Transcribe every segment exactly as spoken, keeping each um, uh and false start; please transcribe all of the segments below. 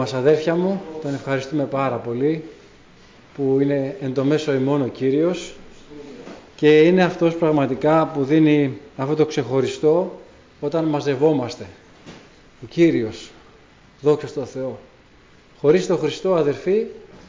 Μας αδέρφια μου, τον ευχαριστούμε πάρα πολύ που είναι εν το μέσο ημών ο Κύριος και είναι αυτός πραγματικά που δίνει αυτό το ξεχωριστό όταν μαζευόμαστε. Ο Κύριος, δόξα τω Θεώ. Χωρίς τον Χριστό, αδερφοί,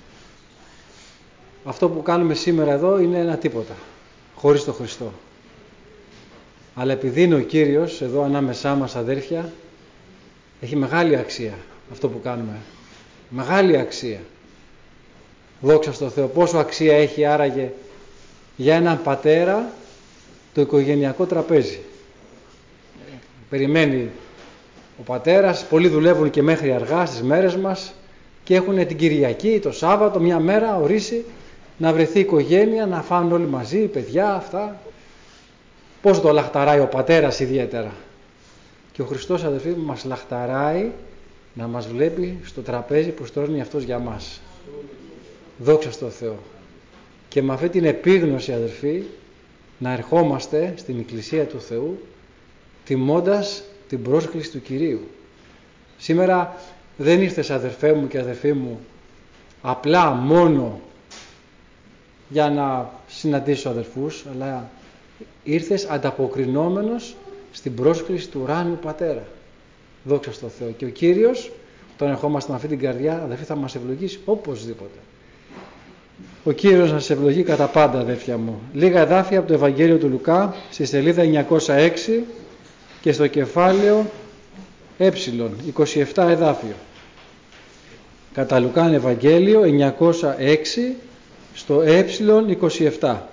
αυτό που κάνουμε σήμερα εδώ είναι ένα τίποτα. Χωρίς τον Χριστό. Αλλά επειδή είναι ο Κύριος εδώ ανάμεσά μας, αδέρφια, έχει μεγάλη αξία αυτό που κάνουμε. Μεγάλη αξία. Δόξα τω Θεώ. Πόσο αξία έχει άραγε για έναν πατέρα το οικογενειακό τραπέζι. Περιμένει ο πατέρας, πολλοί δουλεύουν και μέχρι αργά στις μέρες μας και έχουν την Κυριακή, το Σάββατο, μια μέρα ορίσει να βρεθεί η οικογένεια, να φάνε όλοι μαζί, οι παιδιά, αυτά. Πώς το λαχταράει ο πατέρας ιδιαίτερα. Και ο Χριστός, αδελφοί μου, μας λαχταράει να μας βλέπει στο τραπέζι που στρώνει αυτός για μας. Δόξα τω Θεώ. Και με αυτή την επίγνωση, αδελφοί, να ερχόμαστε στην Εκκλησία του Θεού τιμώντας την πρόσκληση του Κυρίου. Σήμερα δεν ήρθες, αδερφέ μου και αδερφοί μου, απλά μόνο για να συναντήσω αδερφούς, αλλά ήρθες ανταποκρινόμενος στην πρόσκληση του ουράνιου Πατέρα. Δόξα τω Θεώ. Και ο Κύριος, όταν ερχόμαστε με αυτή την καρδιά, αδερφοί, θα μας ευλογήσει οπωσδήποτε. Ο Κύριος να σας ευλογεί κατά πάντα, αδέρφια μου. Λίγα εδάφια από το Ευαγγέλιο του Λουκά, στη σελίδα εννιακόσια έξι και στο κεφάλαιο ε, είκοσι επτά εδάφιο. Κατά Λουκάν Ευαγγέλιο εννιακόσια έξι στο ε είκοσι επτά.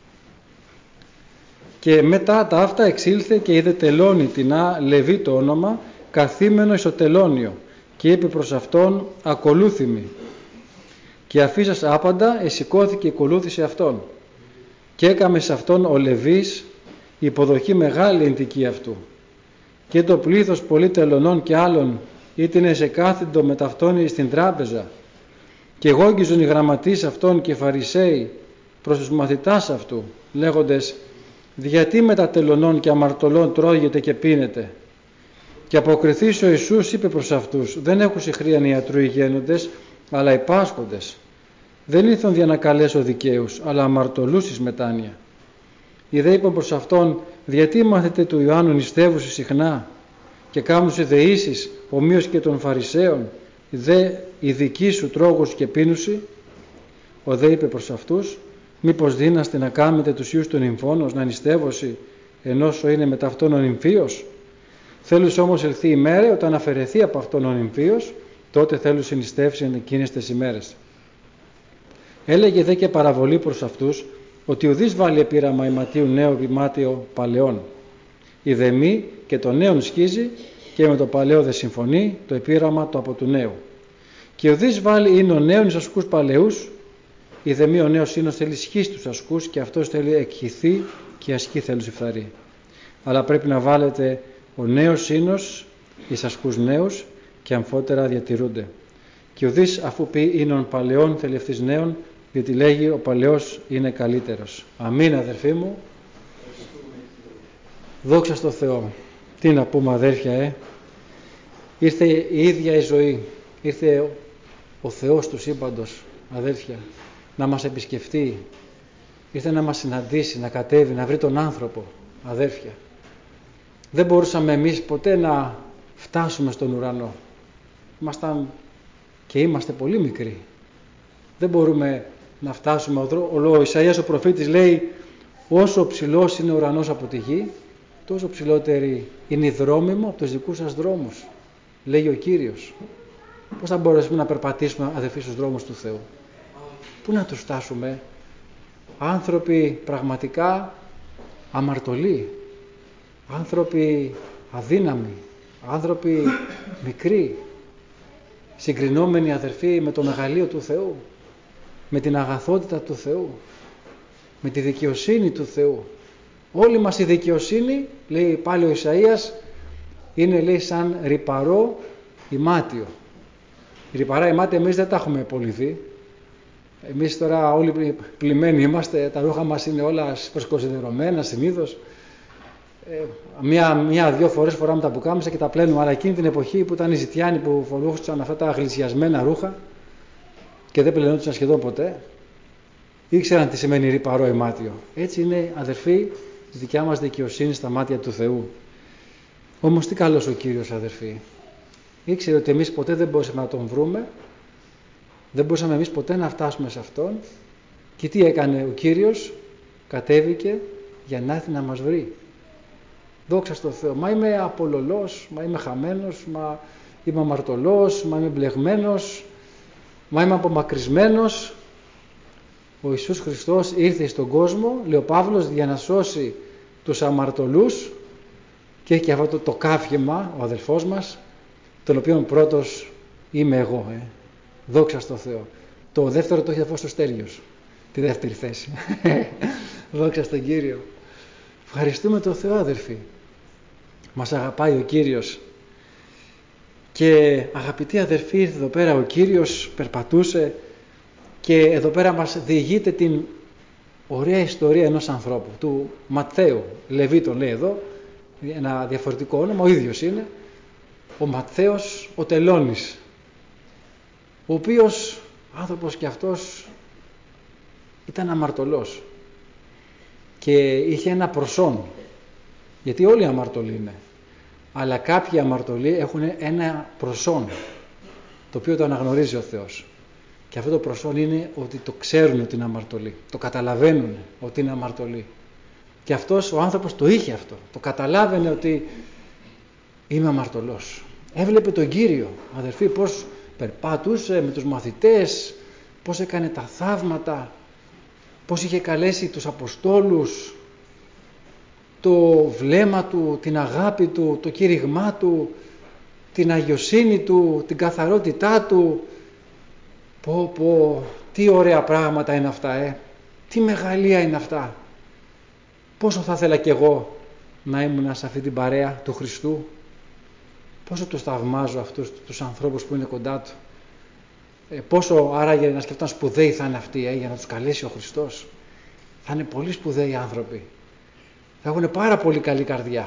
Και μετά τα αυτά εξήλθε και είδε τελώνει την Α, Λεβί το όνομα, καθήμενο εις το τελώνιο, και είπε προς αυτόν, ακολούθημι. Και αφήσας άπαντα, εσηκώθηκε και ακολούθησε αυτόν. Και έκαμε σε αυτόν ο Λεβίς υποδοχή μεγάλη εντική αυτού. Και το πλήθος πολύ τελωνών και άλλων ήτινε σε κάθεντο με ταυτόν στην τράπεζα. Και γόγγιζον οι γραμματείς αυτών και φαρισαίοι προς τους μαθητάς αυτού, λέγοντες, γιατί με τα τελωνών και αμαρτωλών τρώγεται και πίνετε? Και αποκριθείς ο Ιησούς είπε προς αυτούς, δεν έχουν συχρίαν οι ιατρού οι γένοντες, αλλά οι πάσχοντες. Δεν ήλθον για να καλέσω δικαίους, αλλά αμαρτωλούς εις μετάνοια. Οι δε είπαν προς αυτόν, γιατί μάθετε του Ιωάννου νηστεύουσι συχνά και κάμνουσι δεήσεις ομοίως και των Φαρισαίων, δε οι δικοί σου τρώγους και πίνουσι? Ο δε είπε προς αυτούς, μήπως δύναστε να κάμετε τους ιούς των νυμφώνος να νηστεύωσι, ενώσο είναι μετά αυτόν ο νυμφίος? Θέλους όμως ελθεί η μέρα όταν αφαιρεθεί από αυτόν ο νυμφίος, τότε θέλουν συνιστεύσει εν εκείνες τις ημέρες. Έλεγε δε και παραβολή προς αυτούς, ότι ουδείς βάλει επίραμα ηματίου νέο επιμάτιο παλαιών. Η δεμή και το νέον σχίζει και με το παλαιό δε συμφωνεί το επίραμα το από του νέου. Και ουδείς βάλει είναι ο νέων εις ασκούς παλαιούς, η δεμή ο νέος ίνος θέλει σχίσει τους ασκούς και αυτός θέλει εκχυθεί και ασκή θέλει φθαρεί. Αλλά πρέπει να βάλετε ο νέος ίνος εις ασκούς νέους και αμφότερα διατηρούνται. Και ουδείς αφού πει ίνων παλαιών θέλει ευθύς νέων, διότι λέγει ο παλαιός είναι καλύτερος. Αμήν, αδερφοί μου. Δόξα στο Θεό. Τι να πούμε, αδέρφια, ε. Ήρθε η ίδια η ζωή. Ήρθε ο Θεός του σύμπαντος, αδέρφια, να μας επισκεφτεί. Ήρθε να μας συναντήσει, να κατέβει, να βρει τον άνθρωπο, αδέρφια. Δεν μπορούσαμε εμείς ποτέ να φτάσουμε στον ουρανό. Ήμασταν και είμαστε πολύ μικροί. Δεν μπορούμε να φτάσουμε. Ο Ισαΐας ο προφήτης λέει, όσο ψηλός είναι ο ουρανός από τη γη, τόσο ψηλότερη είναι η δρόμη μου από τους δικούς σας δρόμους, λέει ο Κύριος. Πώς θα μπορέσουμε να περπατήσουμε, αδελφοί, στους δρόμους του Θεού? Πού να τους φτάσουμε? Άνθρωποι πραγματικά αμαρτωλοί, άνθρωποι αδύναμοι, άνθρωποι μικροί, συγκρινόμενοι, αδερφοί, με το μεγαλείο του Θεού, με την αγαθότητα του Θεού, με τη δικαιοσύνη του Θεού. Όλη μας η δικαιοσύνη, λέει πάλι ο Ισαΐας, είναι, λέει, σαν ρυπαρό ημάτιο. Ρυπαρά ημάτια εμείς δεν τα έχουμε πολύ δει. Εμείς τώρα όλοι πλημμένοι είμαστε, τα ρούχα μας είναι όλα προσκοσιδερωμένα συνήθως. ε, μία, μία-δύο φορές φοράμε τα πουκάμισα και τα πλένουμε, αλλά εκείνη την εποχή που ήταν οι ζητιάνοι που φορούσαν αυτά τα γλυσιασμένα ρούχα και δεν πλενόντουσαν σχεδόν ποτέ, ήξεραν τι σημαίνει ρυπαρό ημάτιο. Έτσι είναι, αδερφοί, η δικιά μας δικαιοσύνη στα μάτια του Θεού. Όμως τι καλός ο Κύριος, αδερφοί. Ήξερε ότι εμείς ποτέ δεν μπορούσαμε να τον βρούμε, δεν μπορούσαμε εμείς ποτέ να φτάσουμε σε Αυτόν, και τι έκανε ο Κύριος? Κατέβηκε για να έρθει να μας βρει. Δόξα στο Θεό. Μα είμαι απολωλός, μα είμαι χαμένος, μα είμαι αμαρτωλός, μα είμαι μπλεγμένος, μα είμαι απομακρυσμένος. Ο Ιησούς Χριστός ήρθε στον κόσμο, λέει ο Παύλος, για να σώσει τους αμαρτωλούς, και έχει και αυτό το, το κάφημα, ο αδελφός μας, τον οποίον πρώτος είμαι εγώ. Ε. Δόξα στο Θεό. Το δεύτερο το έχει αφού στο Στέλιος, τη δεύτερη θέση. Δόξα στον Κύριο. Ευχαριστούμε τον Θεό, αδελφοί. Μας αγαπάει ο Κύριος. Και αγαπητοί αδελφοί, ήρθε εδώ πέρα ο Κύριος, περπατούσε, και εδώ πέρα μας διηγείται την ωραία ιστορία ενός ανθρώπου, του Ματθαίου. Λεβί τον λέει εδώ, ένα διαφορετικό όνομα, ο ίδιος είναι. Ο Ματθαίος ο Τελώνης, ο οποίος άνθρωπος και αυτός ήταν αμαρτωλός και είχε ένα προσόν, γιατί όλοι αμαρτωλοί είναι, αλλά κάποιοι αμαρτωλοί έχουν ένα προσόν το οποίο το αναγνωρίζει ο Θεός, και αυτό το προσόν είναι ότι το ξέρουν ότι είναι αμαρτωλοί, το καταλαβαίνουν ότι είναι αμαρτωλοί, και αυτός ο άνθρωπος το είχε αυτό, το καταλάβαινε ότι είμαι αμαρτωλός. Έβλεπε τον Κύριο, αδερφοί, πως περπάτουσε με τους μαθητές, πως έκανε τα θαύματα, πως είχε καλέσει τους Αποστόλους, το βλέμμα του, την αγάπη του, το κήρυγμά του, την αγιοσύνη του, την καθαρότητά του. Πω πω, τι ωραία πράγματα είναι αυτά, ε. Τι μεγαλεία είναι αυτά. Πόσο θα ήθελα κι εγώ να ήμουν σε αυτή την παρέα του Χριστού. Πόσο τους θαυμάζω αυτούς τους ανθρώπους που είναι κοντά του. Ε, πόσο άραγε να σκεφτούν σπουδαίοι θα είναι αυτοί, ε, για να τους καλέσει ο Χριστός. Θα είναι πολύ σπουδαίοι άνθρωποι. Θα έχουν πάρα πολύ καλή καρδιά.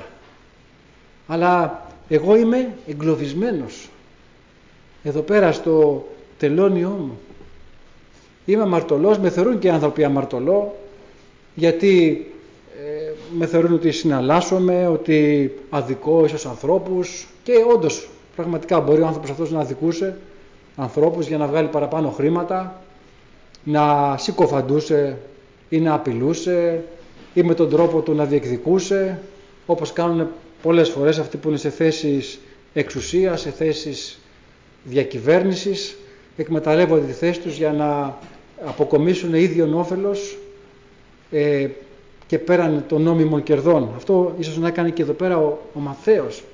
Αλλά εγώ είμαι εγκλωβισμένος εδώ πέρα στο τελώνιό μου. Είμαι αμαρτωλός, με θεωρούν και οι άνθρωποι αμαρτωλό, γιατί ε, με θεωρούν ότι συναλλάσσομαι, ότι αδικώ ίσως ανθρώπους, και όντως πραγματικά μπορεί ο άνθρωπος αυτός να αδικούσε ανθρώπους για να βγάλει παραπάνω χρήματα, να συκοφαντούσε ή να απειλούσε ή με τον τρόπο του να διεκδικούσε, όπως κάνουν πολλές φορές αυτοί που είναι σε θέσεις εξουσίας, σε θέσεις διακυβέρνησης, εκμεταλλεύονται τη θέση τους για να αποκομίσουν ίδιον όφελος ε, και πέραν των νόμιμων κερδών. Αυτό ίσως να έκανε και εδώ πέρα ο, ο Ματθαίος.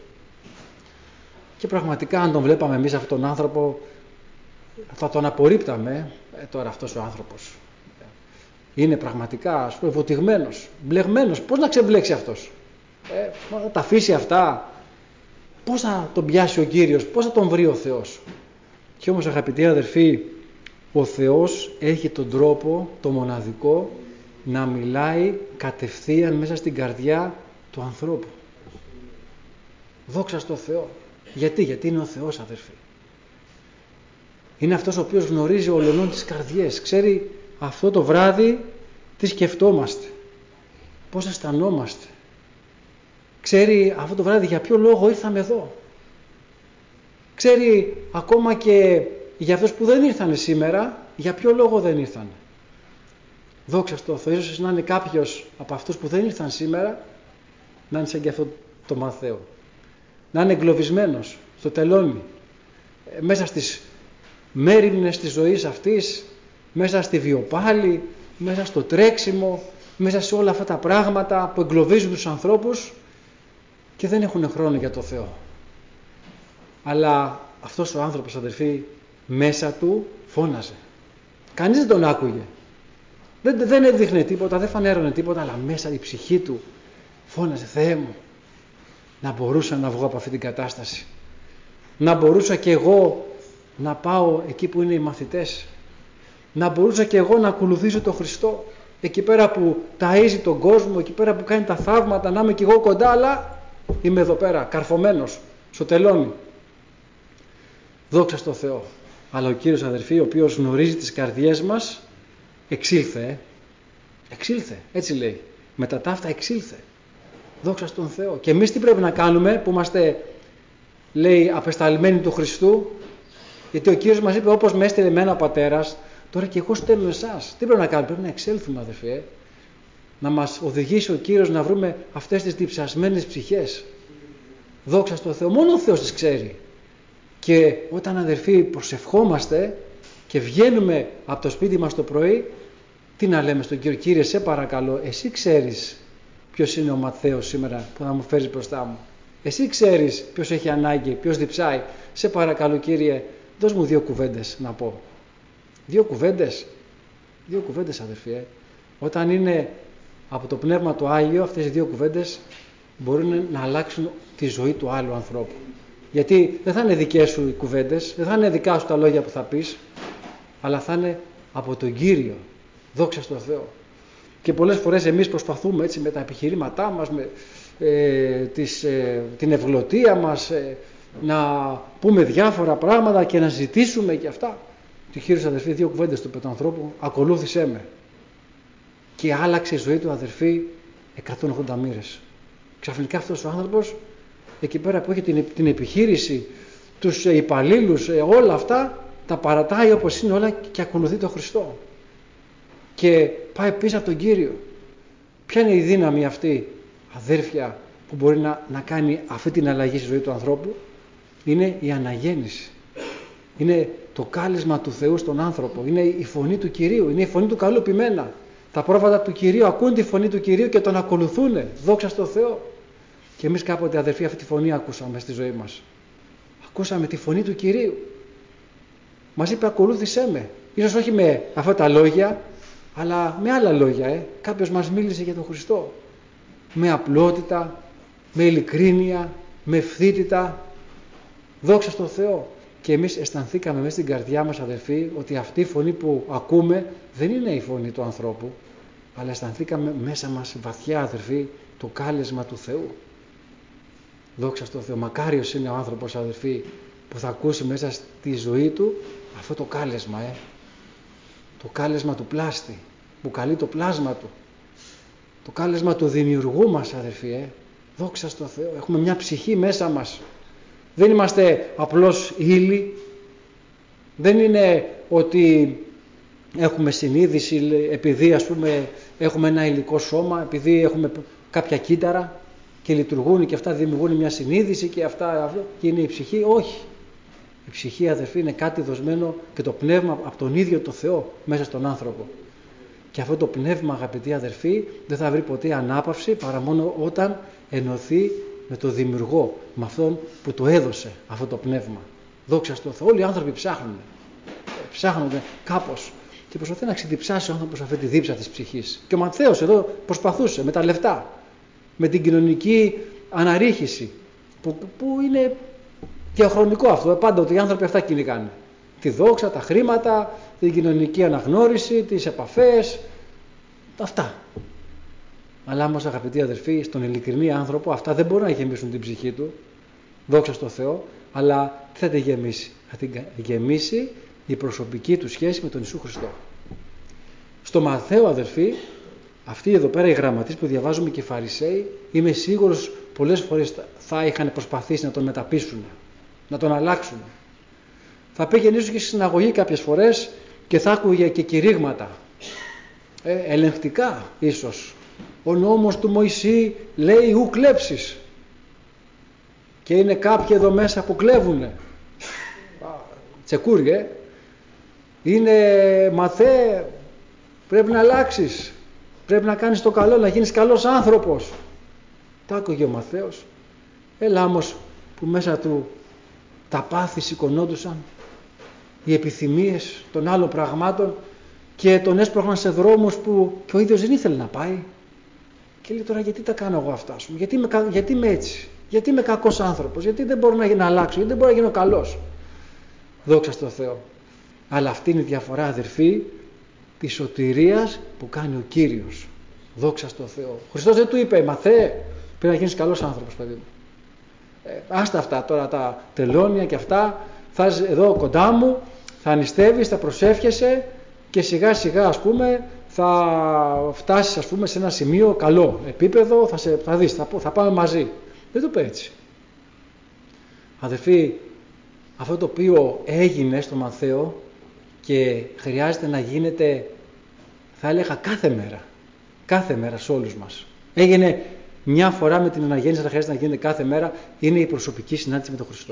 Και πραγματικά αν τον βλέπαμε εμείς αυτόν τον άνθρωπο θα τον απορρίπταμε. Ε, τώρα αυτός ο άνθρωπος είναι πραγματικά, ας πούμε, βοτιγμένος, μπλεγμένος. Πώς να ξεμπλέξει αυτός? Ε, θα τα αφήσει αυτά? Πώς θα τον πιάσει ο Κύριος? Πώς θα τον βρει ο Θεός? Και όμως, αγαπητοί αδερφοί, ο Θεός έχει τον τρόπο, το μοναδικό, να μιλάει κατευθείαν μέσα στην καρδιά του ανθρώπου. Δόξα στο Θεό. Γιατί? Γιατί είναι ο Θεός, αδερφοί. Είναι αυτός ο οποίος γνωρίζει ολονών τις καρδιές. Ξέρει αυτό το βράδυ τι σκεφτόμαστε, πώς αισθανόμαστε. Ξέρει αυτό το βράδυ για ποιο λόγο ήρθαμε εδώ. Ξέρει ακόμα και για αυτούς που δεν ήρθαν σήμερα, για ποιο λόγο δεν ήρθαν. Δόξα στο Θεό. Ίσως να είναι κάποιος από αυτούς που δεν ήρθαν σήμερα, να είναι σαν και αυτό το Ματθαίο. Να είναι εγκλωβισμένος στο τελώνι, μέσα στις μέριμνες της ζωής αυτής, μέσα στη βιοπάλη, μέσα στο τρέξιμο, μέσα σε όλα αυτά τα πράγματα που εγκλωβίζουν τους ανθρώπους και δεν έχουν χρόνο για το Θεό. Αλλά αυτός ο άνθρωπος, αδερφοί, μέσα του φώναζε. Κανείς δεν τον άκουγε. Δεν, δεν έδειχνε τίποτα, δεν φανέρωνε τίποτα, αλλά μέσα η ψυχή του φώναζε: Θεέ μου, να μπορούσα να βγω από αυτή την κατάσταση. Να μπορούσα και εγώ να πάω εκεί που είναι οι μαθητές. Να μπορούσα και εγώ να ακολουθήσω τον Χριστό. εκεί πέρα που ταΐζει τον κόσμο, εκεί πέρα που κάνει τα θαύματα, να είμαι κι εγώ κοντά, αλλά είμαι εδώ πέρα, καρφωμένος, στο τελώνι. Δόξα στο Θεό. Αλλά ο Κύριος, αδερφοί, ο οποίος γνωρίζει τις καρδιές μας, εξήλθε. Ε. Εξήλθε, έτσι λέει. Μετά τα αυτά εξήλθε. Δόξα στον Θεό. Και εμείς τι πρέπει να κάνουμε που είμαστε, λέει, απεσταλμένοι του Χριστού? Γιατί ο Κύριος μας είπε, όπως με έστειλε εμένα ο Πατέρας, τώρα και εγώ στέλνω εσάς. Τι πρέπει να κάνουμε? Πρέπει να εξέλθουμε, αδερφοί. Ε. Να μας οδηγήσει ο Κύριος να βρούμε αυτές τις διψασμένες ψυχές. Δόξα στον Θεό. Μόνο ο Θεός τις ξέρει. Και όταν, αδερφοί, προσευχόμαστε και βγαίνουμε από το σπίτι μας το πρωί, τι να λέμε στον Κύριο? Κύριε, σε παρακαλώ, εσύ ξέρεις ποιος είναι ο Ματθαίος σήμερα που θα μου φέρεις μπροστά μου. Εσύ ξέρεις ποιος έχει ανάγκη, ποιος διψάει. Σε παρακαλώ, Κύριε, δώσ' μου δύο κουβέντες να πω. Δύο κουβέντες. Δύο κουβέντες, αδερφοί. Ε. Όταν είναι από το Πνεύμα το Άγιο, αυτές οι δύο κουβέντες μπορούν να αλλάξουν τη ζωή του άλλου ανθρώπου. Γιατί δεν θα είναι δικές σου οι κουβέντες, δεν θα είναι δικά σου τα λόγια που θα πεις, αλλά θα είναι από τον Κύριο. Δόξα στον Θεό. Και πολλές φορές εμείς προσπαθούμε έτσι με τα επιχειρήματά μας, με ε, τις, ε, την ευγλωτία μας, ε, να πούμε διάφορα πράγματα και να ζητήσουμε και αυτά. Και ο Κύριος, αδερφοί, δύο κουβέντες του είπε του ανθρώπου, ακολούθησέ με. Και άλλαξε η ζωή του, αδερφοί, εκατόν ογδόντα μοίρες. Ξαφνικά αυτός ο άνθρωπος, εκεί πέρα που έχει την, την επιχείρηση, τους υπαλλήλους, όλα αυτά, τα παρατάει όπως είναι όλα και ακολουθεί τον Χριστό. Και πάει πίσω από τον Κύριο. Ποια είναι η δύναμη αυτή, αδέρφια, που μπορεί να, να κάνει αυτή την αλλαγή στη ζωή του ανθρώπου? Είναι η αναγέννηση. Είναι το κάλεσμα του Θεού στον άνθρωπο. Είναι η φωνή του Κυρίου. Είναι η φωνή του καλού ποιμένα. Τα πρόβατα του Κυρίου ακούν τη φωνή του Κυρίου και τον ακολουθούν. Δόξα στον Θεό. Και εμείς κάποτε, αδερφοί, αυτή τη φωνή ακούσαμε στη ζωή μας. Ακούσαμε τη φωνή του Κυρίου. Μας είπε, ακολούθησέ με. Ίσως όχι με αυτά τα λόγια, αλλά με άλλα λόγια. Ε. Κάποιος μας μίλησε για τον Χριστό. Με απλότητα, με ειλικρίνεια, με ευθύτητα. Δόξα στον Θεό. Και εμείς αισθανθήκαμε μέσα στην καρδιά μας, αδερφοί, ότι αυτή η φωνή που ακούμε δεν είναι η φωνή του ανθρώπου, αλλά αισθανθήκαμε μέσα μας βαθιά, αδερφοί, το κάλεσμα του Θεού. Δόξα στον Θεό. Μακάριος είναι ο άνθρωπος, αδερφοί, που θα ακούσει μέσα στη ζωή του αυτό το κάλεσμα, ε. το κάλεσμα του πλάστη, που καλεί το πλάσμα του, το κάλεσμα του δημιουργού μας, αδερφοί. Ε. Δόξα στον Θεό. Έχουμε μια ψυχή μέσα μας. Δεν είμαστε απλώς ύλη. Δεν είναι ότι έχουμε συνείδηση επειδή, ας πούμε, έχουμε ένα υλικό σώμα, επειδή έχουμε κάποια κύτταρα και λειτουργούν και αυτά δημιουργούν μια συνείδηση και αυτά, αυτό, και είναι η ψυχή. Όχι. Η ψυχή, αδερφοί, είναι κάτι δοσμένο και το πνεύμα από τον ίδιο το Θεό μέσα στον άνθρωπο. Και αυτό το πνεύμα, αγαπητοί αδερφοί, δεν θα βρει ποτέ ανάπαυση παρά μόνο όταν ενωθεί με τον Δημιουργό, με αυτόν που το έδωσε αυτό το πνεύμα. Δόξα στον Θεό. Όλοι οι άνθρωποι ψάχνουν. Ψάχνονται κάπως. Και προσπαθεί να ξεδιψάσει ο άνθρωπος αυτή τη δίψα της ψυχής. Και ο Ματθαίος εδώ προσπαθούσε με τα λεφτά, με την κοινωνική αναρρίχηση, που, που είναι διαχρονικό αυτό. Πάντα ότι οι άνθρωποι αυτά κυνηγάνε. Τη δόξα, τα χρήματα, την κοινωνική αναγνώριση, τις επαφές, αυτά. Αλλά όμως, αγαπητοί αδερφοί, στον ειλικρινή άνθρωπο αυτά δεν μπορούν να γεμίσουν την ψυχή του. Δόξα στον Θεό. Αλλά τι θα τη γεμίσει? Θα την γεμίσει η προσωπική του σχέση με τον Ιησού Χριστό. Στο Ματθαίο, αδερφοί, αυτοί εδώ πέρα οι γραμματείς που διαβάζουμε και οι Φαρισαίοι, είμαι σίγουρος πολλές φορές θα είχαν προσπαθήσει να τον μεταπείσουν, να τον αλλάξουν. Θα πήγαινε ίσως και στη συναγωγή κάποιες φορές και θα άκουγε και κηρύγματα. Ε, ελεγκτικά ίσως. Ο νόμος του Μωυσή λέει ου κλέψεις. Και είναι κάποιοι εδώ μέσα που κλέβουνε. Τσεκούριε. Είναι μαθέ, πρέπει να αλλάξεις. Πρέπει να κάνεις το καλό, να γίνεις καλός άνθρωπος. Τα άκουγε ο Ματθαίος. Έλα όμως που μέσα του τα πάθη σηκωνόντουσαν, οι επιθυμίες των άλλων πραγμάτων και τον έσπρωχναν σε δρόμους που και ο ίδιος δεν ήθελε να πάει. Και λέει τώρα γιατί τα κάνω εγώ αυτά, σου, γιατί, είμαι, γιατί είμαι έτσι, γιατί είμαι κακός άνθρωπος, γιατί δεν μπορώ να, να αλλάξω, γιατί δεν μπορώ να γίνω καλός. Δόξα στον Θεό. Αλλά αυτή είναι η διαφορά, αδερφοί, της σωτηρίας που κάνει ο Κύριος. Δόξα στο Θεό. Ο Χριστός δεν του είπε, μαθέ, πρέπει να γίνεις καλός άνθρωπος, παιδί μου. Ε, άστα αυτά τώρα τα τελώνια και αυτά, θα είσαι εδώ κοντά μου, θα νηστεύεις, θα προσεύχεσαι και σιγά σιγά, ας πούμε, θα φτάσεις, ας πούμε, σε ένα σημείο καλό επίπεδο, θα, σε, θα δεις, θα, θα πάμε μαζί. Δεν το είπε έτσι. Αδελφοί, αυτό το οποίο έγινε στο Μαθαίο και χρειάζεται να γίνεται, θα έλεγα, κάθε μέρα. Κάθε μέρα σε όλους μας. Έγινε μια φορά με την αναγέννηση, αλλά χρειάζεται να γίνεται κάθε μέρα, είναι η προσωπική συνάντηση με τον Χριστό.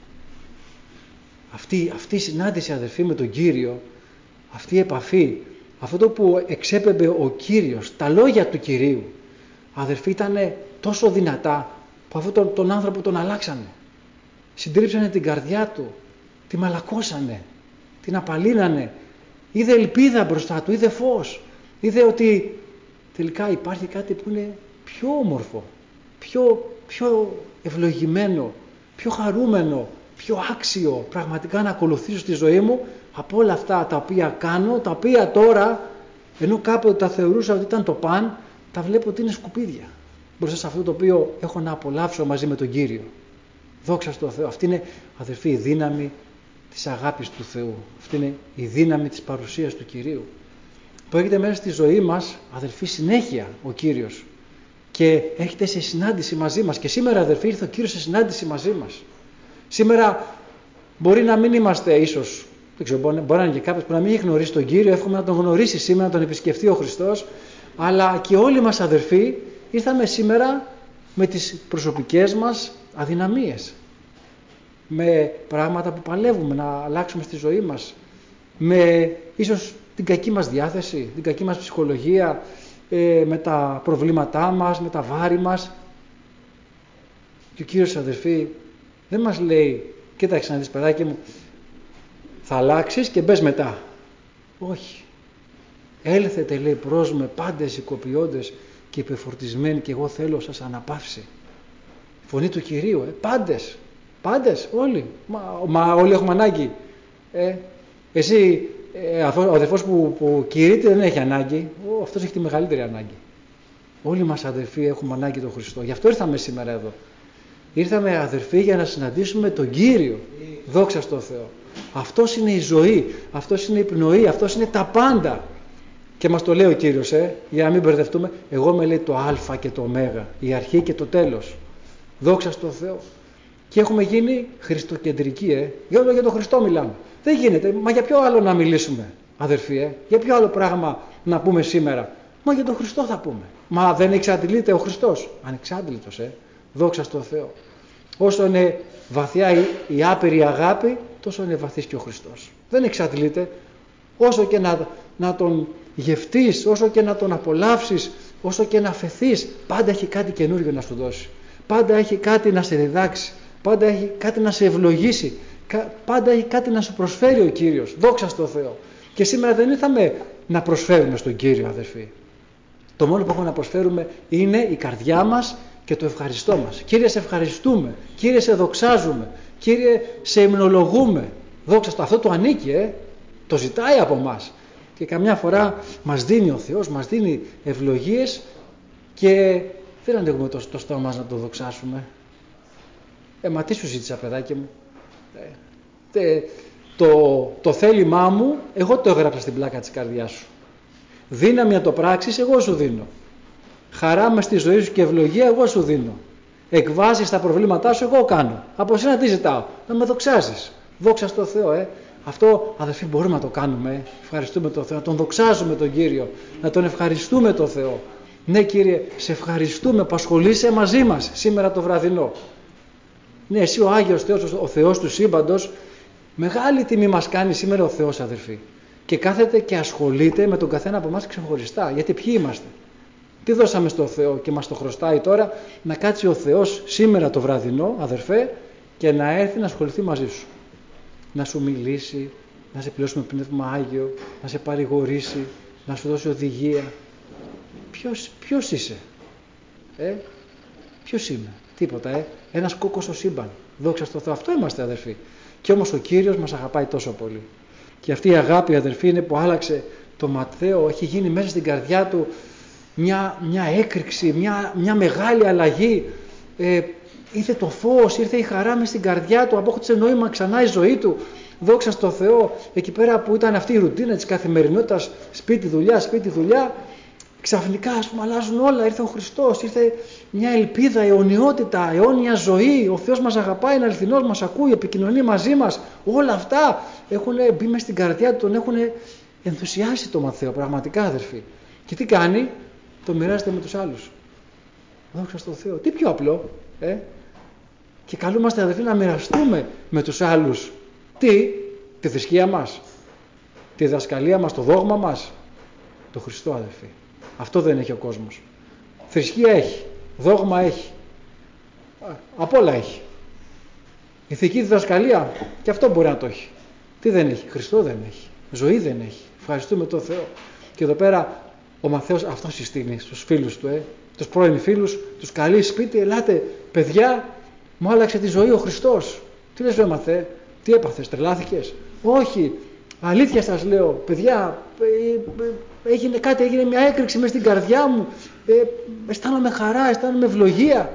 Αυτή, αυτή η συνάντηση, αδελφοί, με τον Κύριο, αυτή η επαφή, αυτό το που εξέπεμπε ο Κύριος, τα λόγια του Κυρίου, αδελφοί, ήταν τόσο δυνατά που αυτόν τον, τον άνθρωπο τον αλλάξανε. Συντρίψανε την καρδιά του, τη μαλακώσανε, την απαλύνανε. Είδε ελπίδα μπροστά του, είδε φως. Είδε ότι τελικά υπάρχει κάτι που είναι πιο όμορφο, πιο, πιο ευλογημένο, πιο χαρούμενο, πιο άξιο πραγματικά να ακολουθήσω στη ζωή μου από όλα αυτά τα οποία κάνω, τα οποία τώρα, ενώ κάποτε τα θεωρούσα ότι ήταν το παν, τα βλέπω ότι είναι σκουπίδια μπροστά σε αυτό το οποίο έχω να απολαύσω μαζί με τον Κύριο. Δόξα στο Θεό. Αυτή είναι, αδελφοί, η δύναμη της αγάπης του Θεού. Αυτή είναι η δύναμη της παρουσίας του Κυρίου. Που έχετε μέσα στη ζωή μας, αδελφοί, συνέχεια ο Κύριος. Και έχετε σε συνάντηση μαζί μας. Και σήμερα, αδελφοί, ήρθε ο Κύριος σε συνάντηση μαζί μας. Σήμερα μπορεί να μην είμαστε ίσως, δεν ξέρω, μπορεί, μπορεί να είναι και κάποιος που να μην έχει γνωρίσει τον Κύριο, εύχομαι να τον γνωρίσει σήμερα, να τον επισκεφτεί ο Χριστός, αλλά και όλοι μας, αδελφοί, ήρθαμε σήμερα με τις προσωπικές μας αδυναμίες, με πράγματα που παλεύουμε να αλλάξουμε στη ζωή μας, με ίσως την κακή μας διάθεση, την κακή μας ψυχολογία, ε, με τα προβλήματά μας, με τα βάρη μας. Και ο Κύριος, αδελφοί, δεν μας λέει, κοίταξε να δεις, παιδάκι μου, θα αλλάξεις και μπες μετά. Όχι. Έλθετε, λέει, προς με πάντες οικοποιώντες και υπεφορτισμένοι και εγώ θέλω σας αναπαύσει. Φωνή του Κυρίου, ε, πάντες, πάντες, όλοι. Μα, μα όλοι έχουμε ανάγκη. Ε, εσύ, ε, ο αδελφός που, που κηρύττει δεν έχει ανάγκη, ο, αυτός έχει τη μεγαλύτερη ανάγκη. Όλοι μας, αδελφοί, έχουμε ανάγκη τον Χριστό. Γι' αυτό ήρθαμε σήμερα εδώ. Ήρθαμε, αδελφοί, για να συναντήσουμε τον Κύριο. Δόξα στον Θεό. Αυτός είναι η ζωή, αυτός είναι η πνοή, αυτός είναι τα πάντα. Και μας το λέει ο Κύριος, ε, για να μην μπερδευτούμε. Εγώ με λέει το Α και το Ω, η αρχή και το τέλος. Δόξα στον Θεό. Και έχουμε γίνει χριστοκεντρικοί, ε. Για όλο για τον Χριστό μιλάμε. Δεν γίνεται. Μα για ποιο άλλο να μιλήσουμε, αδερφοί, ε? Για ποιο άλλο πράγμα να πούμε σήμερα? Μα για τον Χριστό θα πούμε. Μα δεν εξαντλείται ο Χριστός? Ανεξάντλητος, ε. Δόξα στον Θεό. Όσο είναι βαθιά η, η άπειρη αγάπη, τόσο είναι βαθύς και ο Χριστός. Δεν εξαντλείται. Όσο και να, να τον γευτείς, όσο και να τον απολαύσεις, όσο και να αφεθείς, πάντα έχει κάτι καινούριο να σου δώσει. Πάντα έχει κάτι να σε διδάξει. Πάντα έχει κάτι να σε ευλογήσει. Πάντα έχει κάτι να σου προσφέρει ο Κύριος. Δόξα στον Θεό. Και σήμερα δεν ήρθαμε να προσφέρουμε στον Κύριο, αδερφοί. Το μόνο που έχουμε να προσφέρουμε είναι η καρδιά μας και το ευχαριστώ μας. Κύριε, σε ευχαριστούμε. Κύριε, σε δοξάζουμε. Κύριε, σε υμνολογούμε. Δόξα στο. Αυτό το ανήκει, ε. Το ζητάει από μας. Και καμιά φορά μας δίνει ο Θεός, μας δίνει ευλογίες και δεν ανοίγουμε το, το στόμα μας να το δοξάσουμε. Ε, μα τι σου ζήτησα, παιδάκι μου? Ε, ε, το, το θέλημά μου, εγώ το έγραψα στην πλάκα της καρδιάς σου. Δύναμη να το πράξεις, εγώ σου δίνω. Χαρά μες στη ζωή σου και ευλογία, εγώ σου δίνω. Εκβάσεις τα προβλήματά σου, εγώ κάνω. Από σένα τι ζητάω? Να με δοξάζεις. Δόξα στο Θεό, ε. Αυτό, αδελφοί, μπορούμε να το κάνουμε. Ε. Ευχαριστούμε τον Θεό, να τον δοξάζουμε τον Κύριο, να τον ευχαριστούμε τον Θεό. Ναι, Κύριε, σε ευχαριστούμε που ασχολείσαι μαζί μας σήμερα το βραδινό. Ναι, εσύ ο Άγιος Θεός, ο Θεός του σύμπαντος, μεγάλη τιμή μας κάνει σήμερα ο Θεός, αδελφοί. Και κάθεται και ασχολείται με τον καθένα από εμάς ξεχωριστά. Γιατί ποιοι είμαστε? Τι δώσαμε στο Θεό και μας το χρωστάει τώρα? Να κάτσει ο Θεός σήμερα το βραδινό, αδερφέ, και να έρθει να ασχοληθεί μαζί σου. Να σου μιλήσει, να σε πληρώσει με πνεύμα Άγιο, να σε παρηγορήσει, να σου δώσει οδηγία. Ποιος, ποιος είσαι? Ε, ποιος είμαι? Τίποτα, ε. Ένας κόκκος στο σύμπαν. Δόξα στο Θεό. Αυτό είμαστε, αδερφοί. Και όμως ο Κύριος μας αγαπάει τόσο πολύ. Και αυτή η αγάπη, αδερφοί, είναι που άλλαξε το Ματθαίο έχει γίνει μέσα στην καρδιά του μια, μια έκρηξη, μια, μια μεγάλη αλλαγή. Ε, ήρθε το φως, ήρθε η χαρά μες στην καρδιά του, απόκτησε νόημα ξανά η ζωή του. Δόξα στο Θεό, εκεί πέρα που ήταν αυτή η ρουτίνα της καθημερινότητας, σπίτι δουλειά, σπίτι δουλειά, ξαφνικά ας πούμε αλλάζουν όλα. Ήρθε ο Χριστός, ήρθε μια ελπίδα, αιωνιότητα, αιώνια ζωή. Ο Θεός μας αγαπάει, είναι αληθινός, μας ακούει, επικοινωνεί μαζί μας. Όλα αυτά έχουν μπει μες στην καρδιά του, τον έχουν ενθουσιάσει το Ματθαίο, πραγματικά αδερφοί. Και τι κάνει, το μοιράζεται με τους άλλους. Δόξα στο Θεό. Τι πιο απλό, ε? Και καλούμαστε αδερφοί να μοιραστούμε με τους άλλους. Τι, τη θρησκεία μας, τη διδασκαλία μας, το δόγμα μας, το Χριστό αδερφοί. Αυτό δεν έχει ο κόσμος. Θρησκεία έχει, δόγμα έχει, απ' όλα έχει. Ηθική διδασκαλία και αυτό μπορεί να το έχει. Τι δεν έχει, Χριστό δεν έχει, ζωή δεν έχει. Ευχαριστούμε τον Θεό. Και εδώ πέρα ο Ματθαίος αυτό συστήνει στους φίλους του, ε, τους πρώην φίλους, τους καλεί σπίτι, ελάτε παιδιά, μου άλλαξε τη ζωή ο Χριστός. Τι λες ρε Ματθαίε, τι έπαθες, τρελάθηκες? Όχι, αλήθεια σας λέω, παιδιά, έγινε κάτι, έγινε μια έκρηξη μες στην καρδιά μου, ε, αισθάνομαι χαρά, αισθάνομαι ευλογία.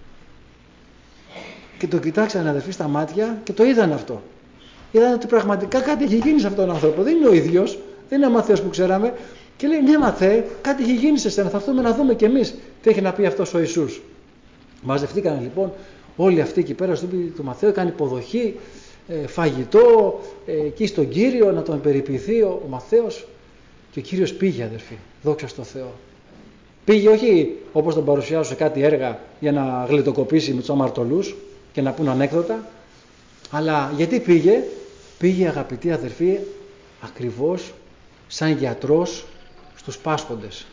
Και το κοιτάξανε αδερφοί στα μάτια και το είδαν αυτό. Είδαν ότι πραγματικά κάτι έχει γίνει σε αυτόν τον άνθρωπο. Δεν είναι ο ίδιος, δεν είναι ο Ματθαίος που ξέραμε. Και λέει, ναι Ματθαίε, κάτι έχει γίνει σε σένα, θα έρθουμε να δούμε κι εμείς τι έχει να πει αυτός ο Ιησούς. Μαζευτήκαν λοιπόν όλοι αυτοί εκεί πέρα στο σπίτι του Ματθαίου, έκανε υποδοχή, ε, φαγητό, ε, εκεί στον Κύριο να τον περιποιηθεί ο, ο Ματθαίος. Και ο Κύριος πήγε αδερφοί, δόξα στο Θεό. Πήγε όχι όπως τον παρουσιάζουν σε κάτι έργα για να γλιτοκοπήσει με τους αμαρτωλούς και να πούν ανέκδοτα, αλλά γιατί πήγε, πήγε αγαπητοί αδερφοί ακριβώς σαν γιατρός στους πάσχοντες.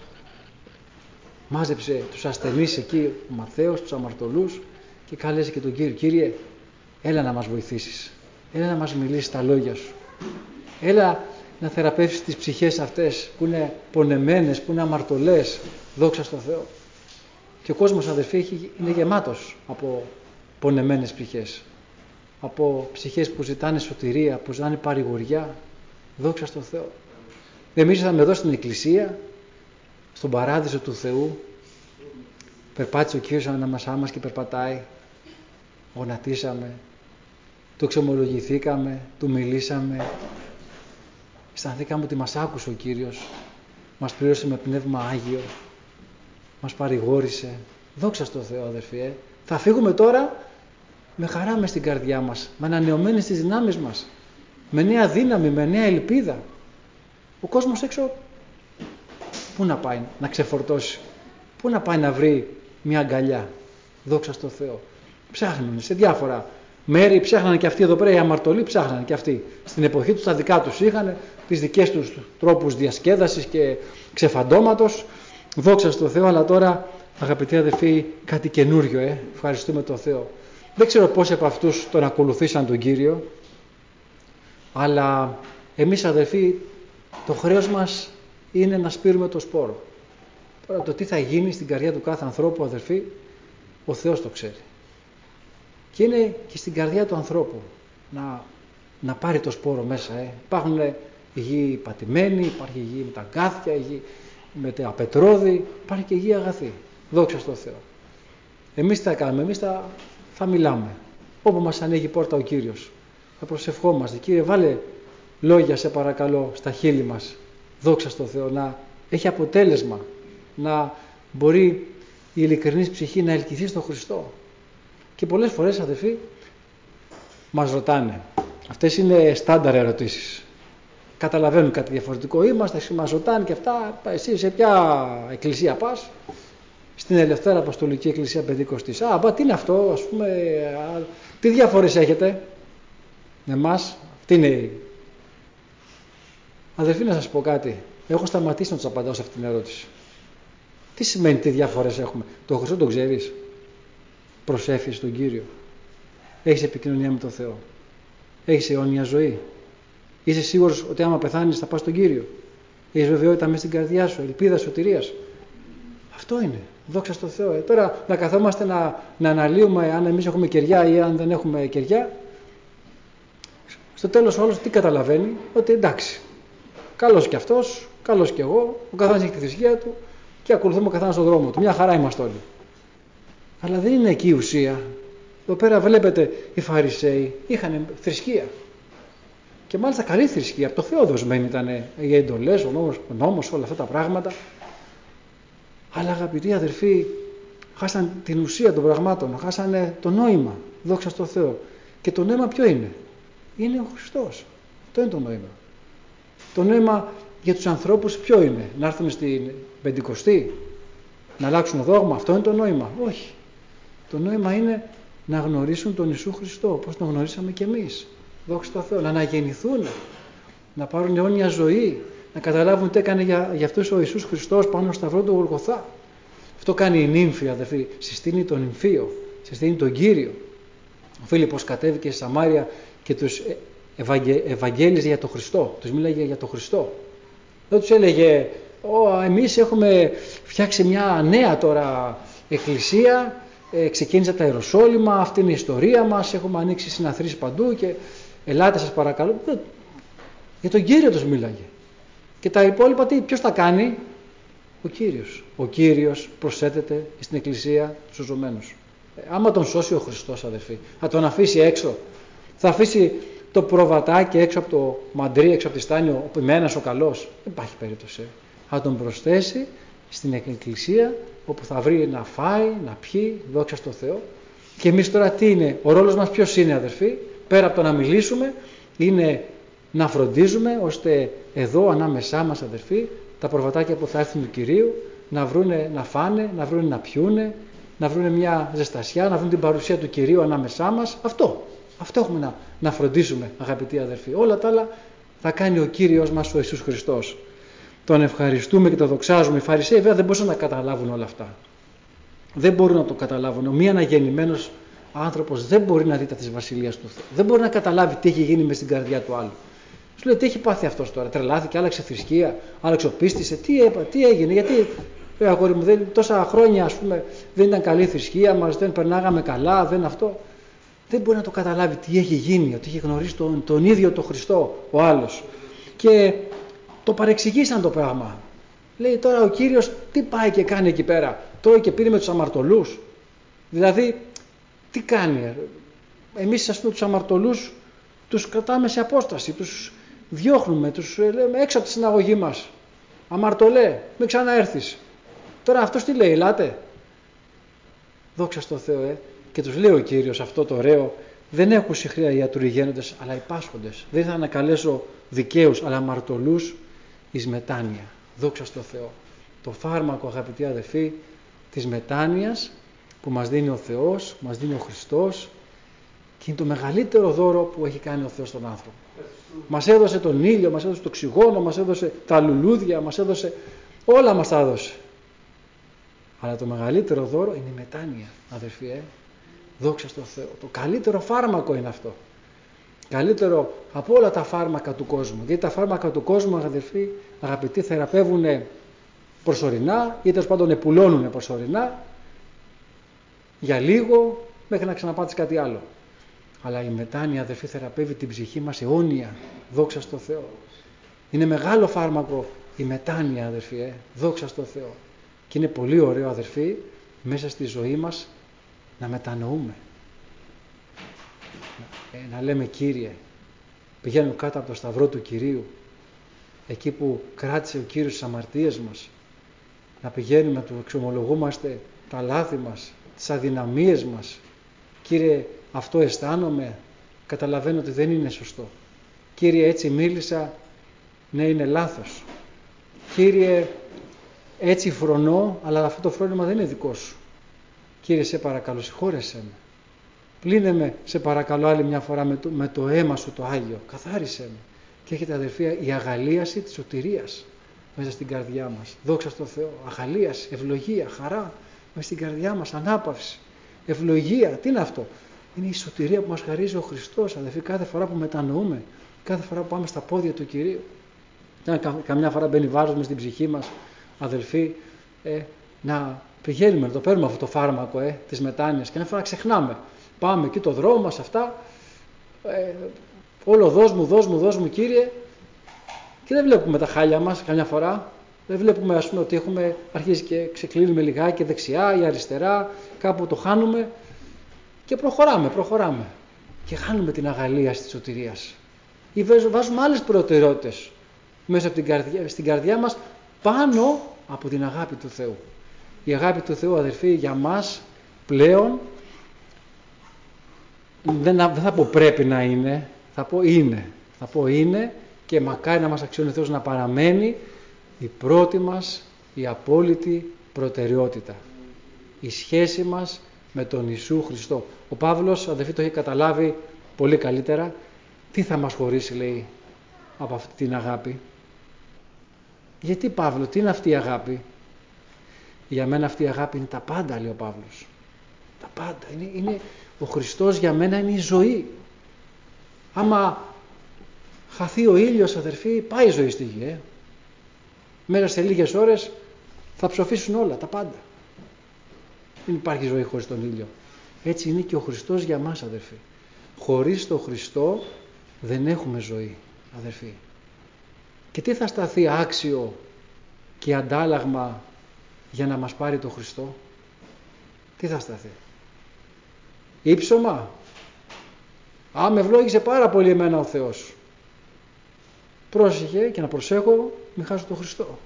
Μάζεψε τους ασθενείς εκεί ο Ματθαίος, τους αμαρτωλούς και κάλεσε και τον Κύριο, Κύριε, έλα να μας βοηθήσεις, έλα να μας μιλήσεις τα λόγια σου, έλα να θεραπεύσεις τις ψυχές αυτές που είναι πονεμένες, που είναι αμαρτωλές, δόξα στο Θεό. Και ο κόσμος αδερφοί είναι γεμάτος από πονεμένες ψυχές, από ψυχές που ζητάνε σωτηρία, που ζητάνε παρηγοριά, δόξα στο Θεό. Εμείς ήρθαμε εδώ στην εκκλησία, στον παράδεισο του Θεού, περπάτησε ο Κύριος ανάμεσά μας και περπατάει, γονατίσαμε, το εξομολογηθήκαμε, του μιλήσαμε, αισθανθήκαμε ότι μας άκουσε ο Κύριος, μας πλήρωσε με πνεύμα Άγιο, μας παρηγόρησε, δόξα στο Θεό αδερφοί. Ε. Θα φύγουμε τώρα με χαρά μες στην καρδιά μας, με ανανεωμένες τις δυνάμεις μας, με νέα δύναμη, με νέα ελπίδα. Ο κόσμος έξω πού να πάει να ξεφορτώσει, πού να πάει να βρει μια αγκαλιά, δόξα στο Θεό. Ψάχνουν σε διάφορα μέρη, ψάχνανε και αυτοί εδώ πέρα οι αμαρτωλοί, ψάχνανε και αυτοί. Στην εποχή τους τα δικά τους είχαν, τις δικές τους τρόπους διασκέδασης και ξεφαντώματος, δόξα στο Θεό, αλλά τώρα αγαπητοί αδελφοί κάτι καινούριο, ε. ευχαριστούμε τον Θεό. Δεν ξέρω πόσοι από αυτούς τον ακολουθήσαν τον Κύριο, αλλά εμείς αδελφοί το χρέος μας είναι να σπείρουμε το σπόρο. Τώρα το τι θα γίνει στην καρδιά του κάθε ανθρώπου αδελφοί, ο Θεός το ξέρει. Και είναι και στην καρδιά του ανθρώπου να, να πάρει το σπόρο μέσα. Ε. Υπάρχουν γη πατημένοι, υπάρχει γη με τα γκάθια, γη με τα πετρώδη, υπάρχει και γη αγαθή. Δόξα στο Θεό. Εμείς τι θα κάνουμε, εμείς θα, θα μιλάμε. Όπου μας ανοίγει η πόρτα ο Κύριος. Θα προσευχόμαστε. Κύριε, βάλε λόγια σε παρακαλώ στα χείλη μας. Δόξα στο Θεό. Να έχει αποτέλεσμα. Να μπορεί η ειλικρινής ψυχή να ελκυθεί στον Χριστό. Και πολλές φορές αδελφοί μας ρωτάνε. Αυτές είναι στάνταρ ερωτήσεις. Καταλαβαίνουν κάτι διαφορετικό είμαστε, μας ρωτάνε και αυτά. Εσύ σε ποια εκκλησία πας? Στην Ελευθέρα Αποστολική Εκκλησία Πεντηκοστής. Α, μπα, τι είναι αυτό, ας πούμε, α, τι διαφορές έχετε με εμάς? Τι είναι? Αδελφοί, να σας πω κάτι. Έχω σταματήσει να τους απαντάω σε αυτήν την ερώτηση. Τι σημαίνει τι διαφορές έχουμε? Το Χριστό τον ξέρεις? Προσεύχεσαι στον Κύριο? Έχεις επικοινωνία με τον Θεό? Έχεις αιώνια ζωή? Είσαι σίγουρος ότι άμα πεθάνεις θα πας στον Κύριο? Έχεις βεβαιότητα μέσα στην καρδιά σου, ελπίδα σωτηρίας? Αυτό είναι. Δόξα στο Θεό. Ε. Τώρα να καθόμαστε να, να αναλύουμε αν εμείς έχουμε κεριά ή αν δεν έχουμε κεριά. Στο τέλος ο άλλος τι καταλαβαίνει? Ότι εντάξει, καλός κι αυτός, καλώς και εγώ, ο καθένας έχει τη θρησκεία του και ακολουθούμε ο καθένας τον δρόμο του. Μια χαρά είμαστε όλοι. Αλλά δεν είναι εκεί η ουσία. Εδώ πέρα βλέπετε οι Φαρισαίοι είχαν θρησκεία. Και μάλιστα καλή θρησκεία. Από το Θεό δοσμένη ήταν οι εντολές, ο νόμος, ο νόμος, όλα αυτά τα πράγματα. Αλλά αγαπητοί αδερφοί, χάσαν την ουσία των πραγμάτων, χάσανε το νόημα. Δόξα στο Θεό. Και το νόημα ποιο είναι? Είναι ο Χριστός. Αυτό είναι το νόημα. Το νόημα για τους ανθρώπους ποιο είναι? Να έρθουν στην Πεντηκοστή, να αλλάξουν δόγμα? Αυτό είναι το νόημα? Όχι. Το νόημα είναι να γνωρίσουν τον Ιησού Χριστό, όπως τον γνωρίσαμε κι εμείς. Δόξα τω Θεώ. Να αναγεννηθούν, να πάρουν αιώνια ζωή, να καταλάβουν τι έκανε για, για αυτούς ο Ιησούς Χριστός πάνω στο σταυρό του Γολγοθά. Αυτό κάνει η νύμφη, αδερφοί. Συστήνει τον νυμφίο, συστήνει τον Κύριο. Ο Φίλιππος κατέβηκε στη Σαμάρια και τους ευαγγε, ευαγγέλιζε για τον Χριστό. Τους μίλαγε για τον Χριστό. Δεν τους έλεγε, Ω, εμείς έχουμε φτιάξει μια νέα τώρα εκκλησία, ε, ξεκίνησε από τα Ιεροσόλυμα, αυτή είναι η ιστορία μας, έχουμε ανοίξει συναθρήσεις παντού και ελάτε σας παρακαλώ. Για τον Κύριο τους μίλαγε. Και τα υπόλοιπα τι, ποιος τα κάνει? Ο Κύριος. Ο Κύριος προσθέτεται στην εκκλησία τους ζωμένους. Ε, άμα τον σώσει ο Χριστός, αδερφοί, θα τον αφήσει έξω? Θα αφήσει το προβατάκι έξω από το μαντρί, έξω από τη στάνη, ο ποιμένας ο καλός? Δεν υπάρχει περίπτωση. Θα τον προσθέσει στην εκκλησία, όπου θα βρει να φάει, να πιει, δόξα στο Θεό. Και εμείς τώρα τι είναι? Ο ρόλος μας ποιος είναι, αδερφοί? Πέρα από το να μιλήσουμε, είναι να φροντίζουμε ώστε εδώ ανάμεσά μας, αδερφοί, τα προβατάκια που θα έρθουν του Κυρίου να βρούνε να φάνε, να βρούνε να πιούνε, να βρούνε μια ζεστασιά, να βρουν την παρουσία του Κυρίου ανάμεσά μας. Αυτό. Αυτό έχουμε να, να φροντίσουμε, αγαπητοί αδερφοί. Όλα τα άλλα θα κάνει ο Κύριος μας, ο Ιησούς Χριστός. Τον ευχαριστούμε και τον δοξάζουμε. Οι Φαρισαίοι βέβαια δεν μπορούσαν να καταλάβουν όλα αυτά. Δεν μπορούν να το καταλάβουν. Ο μη αναγεννημένος άνθρωπος δεν μπορεί να δει τα της Βασιλείας του Θεού. Δεν μπορεί να καταλάβει τι έχει γίνει μες στην καρδιά του άλλου. Σου λέει, τι έχει πάθει αυτός τώρα? Τρελάθηκε, άλλαξε θρησκεία, άλλαξε πίστησε. Τι έπα, τι έγινε? Γιατί ε, αγόρι μου, δεν, τόσα χρόνια ας πούμε δεν ήταν καλή η θρησκεία μας, δεν περνάγαμε καλά, δεν αυτό. Δεν μπορεί να το καταλάβει τι έχει γίνει, ότι έχει γνωρίσει τον, τον ίδιο τον Χριστό ο άλλος. Και το παρεξηγήσαν το πράγμα. Λέει τώρα ο Κύριος τι πάει και κάνει εκεί πέρα? Τρώει και πίνει με τους αμαρτωλούς? Δηλαδή τι κάνει? Εμείς ας πούμε τους αμαρτωλούς τους κρατάμε σε απόσταση, τους διώχνουμε, τους λέμε έξω από τη συναγωγή μας. Αμαρτωλέ, μην ξαναέρθεις. Τώρα αυτός τι λέει? Ελάτε. Δόξα στο Θεό, ε. Και τους λέει ο Κύριος αυτό το ωραίο: δεν έχουν συχνά οι ιατρουργένοντες, αλλά οι πάσχοντες. Δεν θα ανακαλέσω δικαίους, αλλά αμαρτωλούς εις μετάνοια. Δόξα στο Θεό. Το φάρμακο, αγαπητοί αδελφοί, της μετάνοιας που μας δίνει ο Θεός, που μας δίνει ο Χριστός, και είναι το μεγαλύτερο δώρο που έχει κάνει ο Θεός στον άνθρωπο. Μας έδωσε τον ήλιο, μας έδωσε το οξυγόνο, μας έδωσε τα λουλούδια, μας έδωσε, όλα μας τα έδωσε. Αλλά το μεγαλύτερο δώρο είναι η μετάνοια, αδερφοί, ε. Δόξα στο Θεό. Το καλύτερο φάρμακο είναι αυτό. Καλύτερο από όλα τα φάρμακα του κόσμου. Γιατί τα φάρμακα του κόσμου, αδερφοί, αγαπητοί, θεραπεύουν προσωρινά ή τέλος πάντων επουλώνουν προσωρινά για λίγο μέχρι να ξαναπάτεις κάτι άλλο. Αλλά η μετάνοια, αδερφοί, θεραπεύει την ψυχή μας αιώνια. Δόξα στο Θεό. Είναι μεγάλο φάρμακο η μετάνοια, αδερφοί, ε. Δόξα στο Θεό. Και είναι πολύ ωραίο, αδερφοί, μέσα στη ζωή μας να μετανοούμε. Ε, να λέμε, Κύριε, πηγαίνουμε κάτω από το σταυρό του Κυρίου, εκεί που κράτησε ο Κύριος τις αμαρτίες μας, να πηγαίνουμε να του εξομολογούμαστε τα λάθη μας, τις αδυναμίες μας. Κύριε, αυτό αισθάνομαι, καταλαβαίνω ότι δεν είναι σωστό. Κύριε, έτσι μίλησα, ναι, είναι λάθος. Κύριε, έτσι φρονώ, αλλά αυτό το φρόνημα δεν είναι δικό σου. Κύριε, σε παρακαλώ, συγχώρεσέ με. Πλύνε με, σε παρακαλώ, άλλη μια φορά με το, με το αίμα σου το Άγιο. Καθάρισέ με. Και έχετε, αδερφοί, η αγαλίαση της σωτηρίας μέσα στην καρδιά μας. Δόξα στο Θεό. Αγαλίαση, ευλογία, χαρά μέσα στην καρδιά μας, ανάπαυση, ευλογία. Τι είναι αυτό? Είναι η σωτηρία που μας χαρίζει ο Χριστός, αδερφοί, κάθε φορά που μετανοούμε, κάθε φορά που πάμε στα πόδια του Κυρίου. Κα, καμιά φορά μπαίνει βάρος μες στην ψυχή μας, αδελφοί, ε, να πηγαίνουμε να το παίρνουμε αυτό το φάρμακο ε, της μετάνοιας και να φορά ξεχνάμε. Πάμε εκεί το δρόμο μας αυτά, ε, όλο δώσ' μου, δώσ' μου, δώσ' μου, Κύριε, Και δεν βλέπουμε τα χάλια μας καμιά φορά. Δεν βλέπουμε, ας πούμε, ότι έχουμε αρχίσει και ξεκλίνουμε λιγάκι δεξιά ή αριστερά, κάπου το χάνουμε και προχωράμε, προχωράμε. Και χάνουμε την αγαλία της σωτηρίας. Ή βάζουμε άλλες προτεραιότητες μέσα από την καρδιά, στην καρδιά μας πάνω από την αγάπη του Θεού. Η αγάπη του Θεού, αδερφοί, για μας πλέον δεν, δεν θα πω πρέπει να είναι, θα πω είναι. Θα πω είναι και μακάρι να μας αξιώνει ο Θεός να παραμένει η πρώτη μας, η απόλυτη προτεραιότητα. Η σχέση μας με τον Ιησού Χριστό. Ο Παύλος, αδερφοί, το έχει καταλάβει πολύ καλύτερα. Τι θα μας χωρίσει, λέει, από αυτή την αγάπη? Γιατί, Παύλο, τι είναι αυτή η αγάπη? Για μένα αυτή η αγάπη είναι τα πάντα, λέει ο Παύλος. Τα πάντα. Είναι, είναι, ο Χριστός για μένα είναι η ζωή. Άμα χαθεί ο ήλιος, αδερφοί, πάει η ζωή στη γη. Ε. Μέσα σε λίγες ώρες θα ψοφήσουν όλα, τα πάντα. Δεν υπάρχει ζωή χωρίς τον ήλιο. Έτσι είναι και ο Χριστός για μας, αδερφοί. Χωρίς τον Χριστό δεν έχουμε ζωή, αδερφοί. Και τι θα σταθεί άξιο και αντάλλαγμα για να μας πάρει τον Χριστό? Τι θα σταθεί? Ήψωμα? Α, με ευλόγησε πάρα πολύ εμένα ο Θεός. Πρόσεχε και να προσέχω μην χάσω τον Χριστό.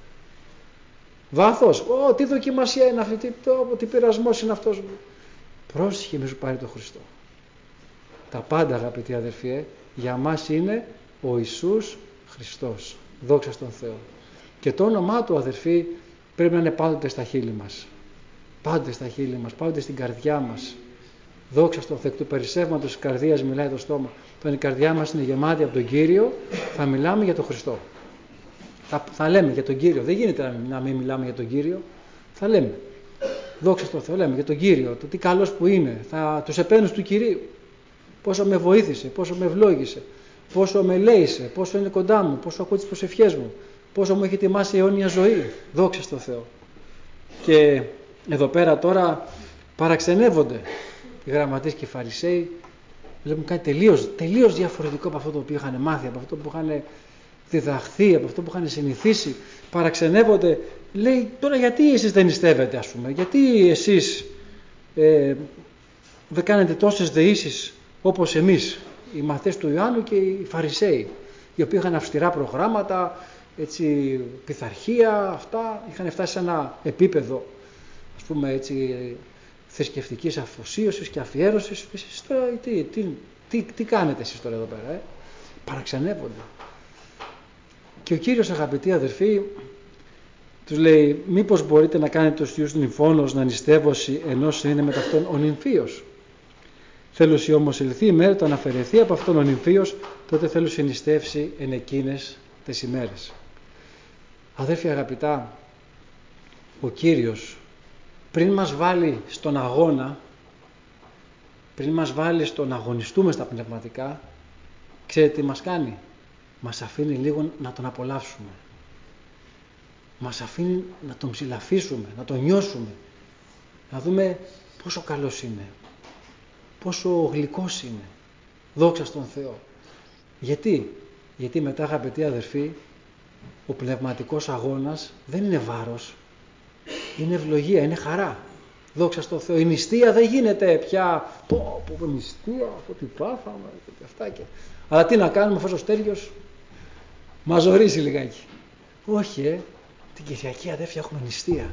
Βάθος? Ω, τι δοκιμασία είναι αυτή, τι, το, τι πειρασμός είναι αυτός. Πρόσεχε μην σου πάρει τον Χριστό. Τα πάντα, αγαπητοί αδερφοί, ε, για μας είναι ο Ιησούς Χριστός. Δόξα στον Θεό. Και το όνομά του, αδερφοί, πρέπει να είναι πάντοτε στα χείλη μας. Πάντοτε στα χείλη μας, πάντοτε στην καρδιά μας. Δόξα στον Θεό. Εκ του περισσεύματος της καρδίας μιλάει το στόμα. Όταν η καρδιά μας είναι γεμάτη από τον Κύριο, θα μιλάμε για τον Χριστό. Θα, θα λέμε για τον Κύριο. Δεν γίνεται να μην μιλάμε για τον Κύριο. Θα λέμε. Δόξα στον Θεό, λέμε για τον Κύριο. Το τι καλός που είναι. Θα, τους επένους του Κυρίου. Πόσο με βοήθησε, πόσο με ευλόγησε, πόσο με λέησε, πόσο είναι κοντά μου, πόσο ακούω τις προσευχές μου, πόσο μου έχει ετοιμάσει αιώνια ζωή. Δόξα στον Θεό. Και εδώ πέρα τώρα παραξενεύονται οι γραμματείς και οι Φαρισαίοι. Βλέπουν κάτι τελείως, τελείως διαφορετικό από αυτό το οποίο είχαν μάθει, από αυτό που είχαν διδαχθεί, από αυτό που είχαν συνηθίσει. Παραξενεύονται. Λέει, τώρα γιατί εσείς δεν νηστεύετε, ας πούμε, γιατί εσείς ε, δεν κάνετε τόσες δεήσεις όπως εμείς, οι μαθητές του Ιωάννου και οι Φαρισαίοι, οι οποίοι είχαν αυστηρά προγράμματα, έτσι, πειθαρχία, αυτά, είχαν φτάσει σε ένα επίπεδο, ας πούμε, έτσι, θρησκευτικής αφοσίωσης και αφιέρωσης. Εσείς τώρα τι, τι, τι, τι κάνετε εσείς τώρα εδώ πέρα? Ε? Παραξενεύονται. Και ο Κύριος, αγαπητοί αδερφοί, τους λέει, μήπως μπορείτε να κάνετε τους θείους νυμφώνος να νηστεύωση ενός είναι με ταυτόν ο νυμφίος? Θέλουσι όμως ηλθεί η μέρα το να αφαιρεθεί από αυτόν ο νυμφίος, τότε θέλουσι νηστεύσει εν εκείνες τις ημέρες. Αδέρφια αγαπητά, ο Κύριος πριν μας βάλει στον αγώνα, πριν μας βάλει στο να αγωνιστούμε στα πνευματικά, ξέρετε τι μας κάνει? Μας αφήνει λίγο να τον απολαύσουμε. Μας αφήνει να τον ψηλαφίσουμε, να τον νιώσουμε, να δούμε πόσο καλός είναι, πόσο γλυκός είναι. Δόξα στον Θεό. Γιατί? Γιατί μετά, αγαπητοί αδερφοί, ο πνευματικός αγώνας δεν είναι βάρος, είναι ευλογία, είναι χαρά. Δόξα στον Θεό. Η νηστεία δεν γίνεται πια πω, πω, πω νηστεία, αυτό τι πάθαμε και αυτά και... Αλλά τι να κάνουμε, αυτός ο Στέλιος μας ζορίζει λιγάκι. Όχι, ε, την Κυριακή, αδέρφια, έχουμε νηστεία.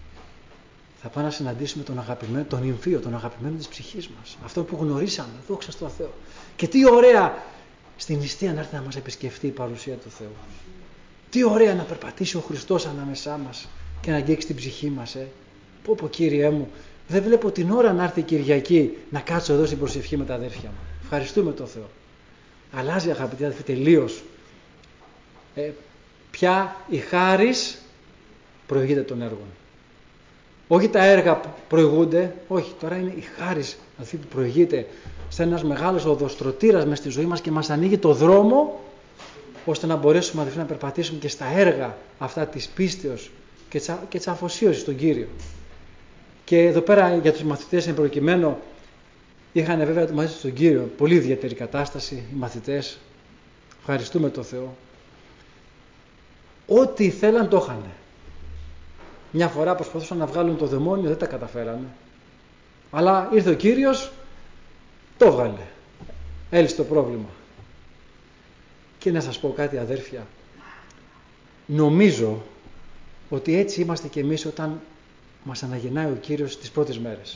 Θα πάμε να συναντήσουμε τον αγαπημένο, τον νυμφίο, τον αγαπημένο της ψυχής μας. Αυτό που γνωρίσαμε, δόξα στον Θεό. Και τι ωραία στην νηστεία να έρθει να μας επισκεφτεί η παρουσία του Θεού. Τι ωραία να περπατήσει ο Χριστός ανάμεσά μας και να αγγίξει την ψυχή μας. Ε. Πω πω, Κύριέ μου, δεν βλέπω την ώρα να έρθει η Κυριακή να κάτσω εδώ στην προσευχή με τα αδέρφια μου. Ευχαριστούμε τον Θεό. Αλλάζει, αγαπητοί αδερφοί, τελείως. Ε, πια η χάρις προηγείται των έργων. Όχι τα έργα που προηγούνται, όχι, τώρα είναι η χάρις αυτή που προηγείται σαν ένας μεγάλος οδοστρωτήρας μες στη ζωή μας και μας ανοίγει το δρόμο ώστε να μπορέσουμε αδελφοί, να περπατήσουμε και στα έργα αυτά της πίστεως και της, και της αφοσίωσης στον Κύριο. Και εδώ πέρα για τους μαθητές εν προκειμένου είχαν βέβαια μαζί στον Κύριο πολύ ιδιαίτερη κατάσταση οι μαθητές. Ευχαριστούμε τον Θεό. ό,τι θέλαν το είχαν. Μια φορά προσπαθούσαν να βγάλουν το δαιμόνιο, δεν τα καταφέρανε. Αλλά ήρθε ο Κύριος, το έβγαλε. Έλυσε το πρόβλημα. Και να σας πω κάτι, αδέρφια. Νομίζω ότι έτσι είμαστε κι εμείς όταν μας αναγεννάει ο Κύριος τις πρώτες μέρες.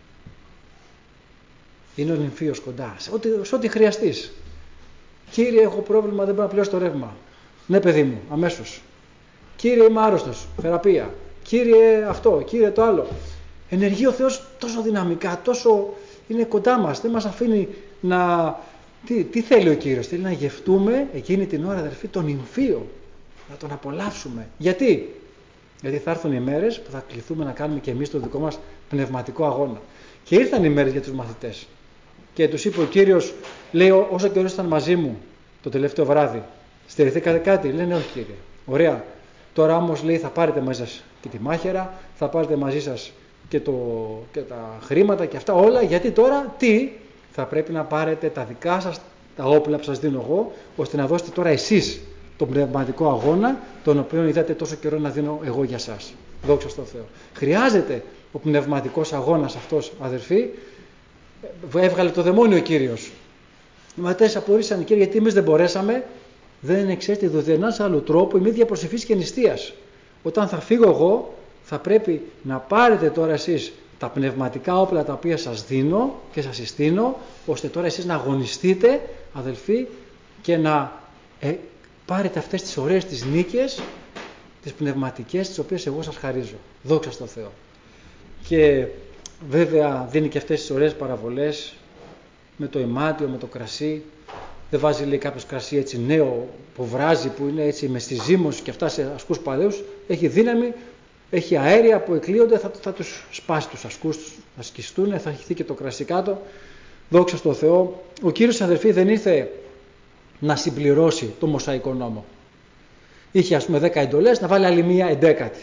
Είναι ο νυμφίος κοντά, σε ό,τι, σε ό,τι χρειαστείς. Κύριε, έχω πρόβλημα, δεν μπορώ να πληρώσω το ρεύμα. Ναι, παιδί μου, αμέσως. Κύριε, είμαι άρρωστος, θεραπεία. Κύριε, αυτό, κύριε, το άλλο. Ενεργεί ο Θεός τόσο δυναμικά, τόσο είναι κοντά μας. Δεν μας αφήνει να... Τι, τι θέλει ο Κύριος? Θέλει να γευτούμε εκείνη την ώρα, αδερφοί, τον νυμφίο. Να τον απολαύσουμε. Γιατί? Γιατί θα έρθουν οι μέρες που θα κληθούμε να κάνουμε και εμείς το δικό μας πνευματικό αγώνα. Και ήρθαν οι μέρες για τους μαθητές. Και τους είπε ο Κύριος, λέει, όσο καιρός ήταν μαζί μου το τελευταίο βράδυ, στερηθήκατε κάτι? Λένε, όχι, Κύριε. Ωραία. Τώρα όμως, λέει, θα πάρετε μαζί σας και τη μάχαιρα, θα πάρετε μαζί σας και, το, και τα χρήματα και αυτά όλα. Γιατί τώρα τι? Θα πρέπει να πάρετε τα δικά σας, τα όπλα που σας δίνω εγώ, ώστε να δώσετε τώρα εσείς τον πνευματικό αγώνα, τον οποίο είδατε τόσο καιρό να δίνω εγώ για σας. Δόξα στον Θεό. Χρειάζεται ο πνευματικός αγώνας αυτός, αδερφοί. Έβγαλε το δαιμόνιο ο Κύριος. Οι μαθητές απορρίσαν, Κύριε, γιατί εμείς δεν μπορέσαμε? Δεν εξέστη δουδενάς άλλο τρόπο, η ίδια προσευχής και νηστείας. Όταν θα φύγω εγώ, θα πρέπει να πάρετε τώρα εσείς τα πνευματικά όπλα τα οποία σας δίνω και σας συστήνω, ώστε τώρα εσείς να αγωνιστείτε, αδελφοί, και να ε, πάρετε αυτές τις ωραίες τις νίκες, τις πνευματικές, τις οποίες εγώ σας χαρίζω. Δόξα στον Θεό. Και βέβαια δίνει και αυτές τις ωραίες παραβολές με το ημάτιο, με το κρασί. Δεν βάζει, λέει, κάποιος κρασί έτσι νέο που βράζει, που είναι έτσι με στη ζύμωση και αυτά σε ασκούς παλαιούς. Έχει δύναμη, έχει αέρια που εκλείονται, θα, θα τους σπάσει τους ασκούς, θα σκιστούν, θα χυθεί και το κρασί κάτω. Δόξα στον Θεό. Ο Κύριος, αδερφοί, δεν ήρθε να συμπληρώσει το Μωσαϊκό νόμο. Είχε, ας πούμε, δέκα εντολές, να βάλει άλλη μία εντέκατη.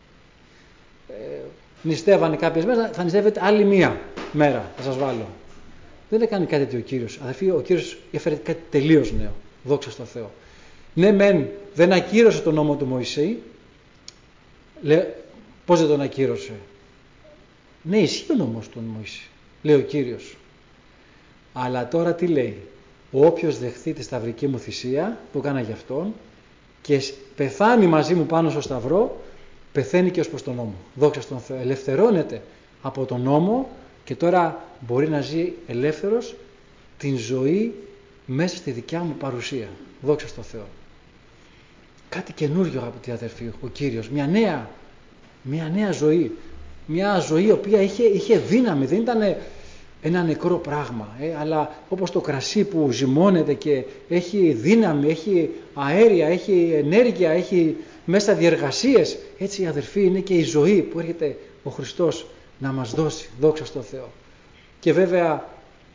Ε, νηστεύανε κάποιες μέρες, θα νηστεύετε άλλη μία μέρα, θα σας βάλω. Δεν έκανε κάτι τέτοιο ο Κύριος. Αδερφοί, ο Κύριος έφερε κάτι τελείως νέο. Δόξα στον Θεό. Ναι, μεν δεν ακύρωσε τον νόμο του Μωυσή. Λέ, πώς δεν τον ακύρωσε? Ναι, ισχύει ο νόμος του Μωυσή, λέει ο Κύριος. Αλλά τώρα τι λέει? Όποιος δεχθεί τη σταυρική μου θυσία που έκανα για αυτόν και πεθάνει μαζί μου πάνω στο σταυρό, πεθαίνει και ως προς τον νόμο. Δόξα στον Θεό. Ελευθερώνεται από τον νόμο και τώρα μπορεί να ζει ελεύθερος την ζωή μέσα στη δικιά μου παρουσία. Δόξα στον Θεό. Κάτι καινούριο, αγαπητοί αδερφοί, ο Κύριος. Μια νέα, μια νέα ζωή. Μια ζωή η οποία είχε, είχε δύναμη. Δεν ήταν ένα νεκρό πράγμα, ε, αλλά όπως το κρασί που ζυμώνεται και έχει δύναμη, έχει αέρια, έχει ενέργεια, έχει μέσα διεργασίες. Έτσι, αδερφοί, είναι και η ζωή που έρχεται ο Χριστός να μας δώσει. Δόξα στον Θεό. Και βέβαια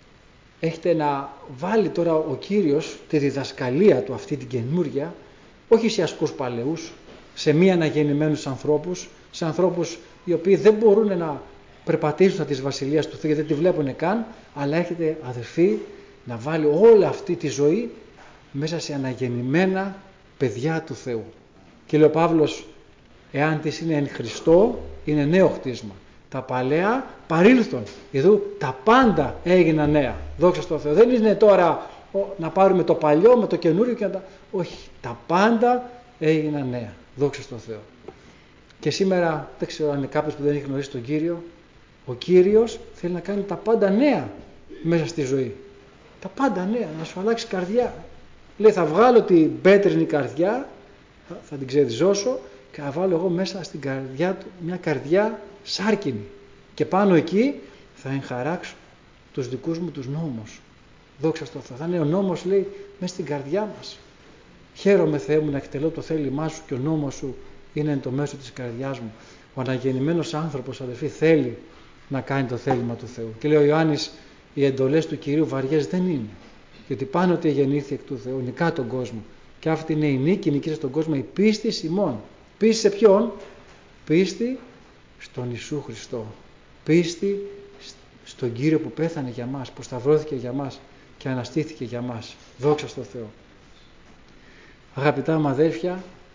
έχετε να βάλει τώρα ο Κύριος τη διδασκαλία του αυτή την καινούρια, όχι σε ασκούς παλαιούς, σε μη αναγεννημένους ανθρώπους, σε ανθρώπους οι οποίοι δεν μπορούν να περπατήσουν της Βασιλείας του Θεού, γιατί δεν τη βλέπουν καν, αλλά έχετε, αδερφοί, να βάλει όλη αυτή τη ζωή μέσα σε αναγεννημένα παιδιά του Θεού. Και λέει ο Παύλος, εάν της είναι εν Χριστώ, είναι νέο χτίσμα. Τα παλαιά παρήλθον. Εδώ τα πάντα έγιναν νέα. Δόξα στον Θεό. Δεν είναι τώρα ο, να πάρουμε το παλιό με το καινούριο και να τα... Όχι. Τα πάντα έγιναν νέα. Δόξα στον Θεό. Και σήμερα, δεν ξέρω αν είναι κάποιος που δεν έχει γνωρίσει τον Κύριο, ο Κύριος θέλει να κάνει τα πάντα νέα μέσα στη ζωή. Τα πάντα νέα. Να σου αλλάξει καρδιά. Λέει, θα βγάλω την πέτρινη καρδιά, θα, θα την ξεριζώσω και θα βάλω εγώ μέσα στην καρδιά του μια καρδιά σάρκινη. Και πάνω εκεί θα εγχαράξω τους δικούς μου τους νόμους. Δόξα στον Θεό. Θα είναι ο νόμος, λέει, μέσα στην καρδιά μας. Χαίρομαι, Θεέ μου, να εκτελώ το θέλημά σου και ο νόμος σου είναι εν το μέσο της καρδιάς μου. Ο αναγεννημένος άνθρωπος, αδελφοί, θέλει να κάνει το θέλημα του Θεού. Και λέει ο Ιωάννης, οι εντολές του Κυρίου βαριές δεν είναι. Γιατί πάνω ότι γεννήθη εκ του Θεού, νικά τον κόσμο. Και αυτή είναι η νίκη, νικήσε στον κόσμο, η πίστη ημών. Πίστη σε ποιον? Πίστη στον Ιησού Χριστό. Πίστη στον Κύριο που πέθανε για μας, που σταυρώθηκε για μας και αναστήθηκε για μας. Δόξα στον Θεό. Αγαπητά μου αδέρφια,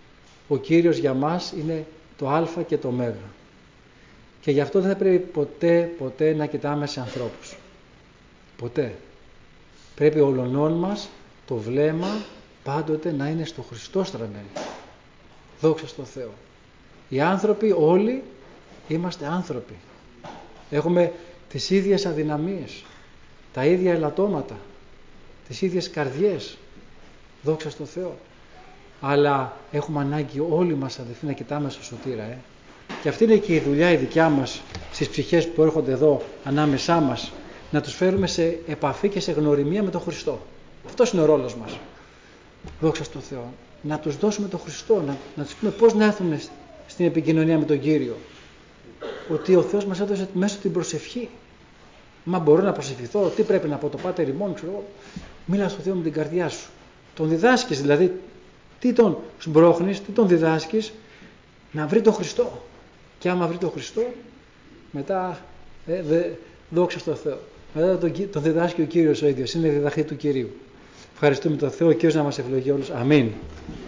Ο Κύριος για μας είναι το Α και το Μέγα. Και γι' αυτό δεν θα πρέπει ποτέ, ποτέ να κοιτάμε σε ανθρώπους. Ποτέ. Πρέπει όλων μας το βλέμμα πάντοτε να είναι στο Χριστό στραμμένο. Δόξα στο Θεό. Οι άνθρωποι όλοι είμαστε άνθρωποι. Έχουμε τις ίδιες αδυναμίες, τα ίδια ελαττώματα, τις ίδιες καρδιές. Δόξα στο Θεό. Αλλά έχουμε ανάγκη όλοι μας, αδελφοί, να κοιτάμε στο Σωτήρα. Ε. Και αυτή είναι και η δουλειά η δικιά μας στις ψυχές που έρχονται εδώ ανάμεσά μας, να τους φέρουμε σε επαφή και σε γνωριμία με τον Χριστό. Αυτός είναι ο ρόλος μας. Δόξα στο Θεό. Να τους δώσουμε τον Χριστό, να, να τους πούμε πώς να έρθουν στην επικοινωνία με τον Κύριο. Ότι ο Θεός μας έδωσε μέσω την προσευχή. Μα μπορώ να προσευχηθώ, τι πρέπει να πω, το Πάτερ ημών, ξέρω εγώ. Μίλα στο Θεό με την καρδιά σου. Τον διδάσκεις δηλαδή, τι τον σμπρώχνεις, τι τον διδάσκεις, να βρει τον Χριστό. Και άμα βρει τον Χριστό, μετά ε, δε, δόξα στο Θεό. Μετά τον, τον διδάσκει ο Κύριος ο ίδιος, είναι διδαχτή του Κυρίου. Ευχαριστούμε τον Θεό, ο Κύριος να μας ευλογεί όλους. Αμήν.